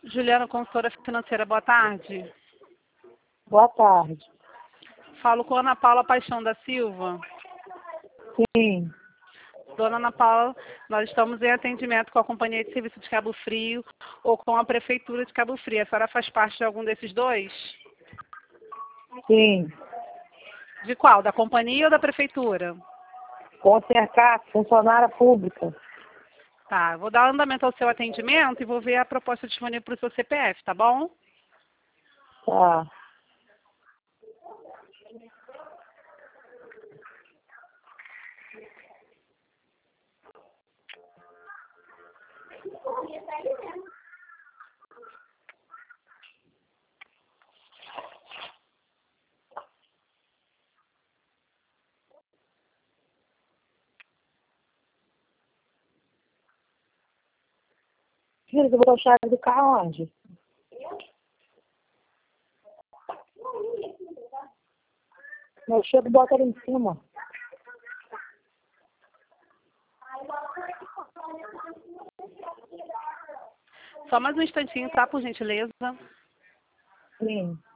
Juliana, consultora financeira, boa tarde. Boa tarde. Falo com Ana Paula Paixão da Silva. Sim, Dona Ana Paula, nós estamos em atendimento com a Companhia de Serviço de Cabo Frio ou com a Prefeitura de Cabo Frio. A senhora faz parte de algum desses dois? sim. De qual? Da companhia ou da Prefeitura? Concercar, funcionária pública. Tá, vou dar andamento ao seu atendimento e vou ver a proposta disponível para o seu CPF, tá bom? Tá. Filho, você botou a chave do carro onde? Meu chefe bota ali em cima. Só mais um instantinho, tá, por gentileza? Sim.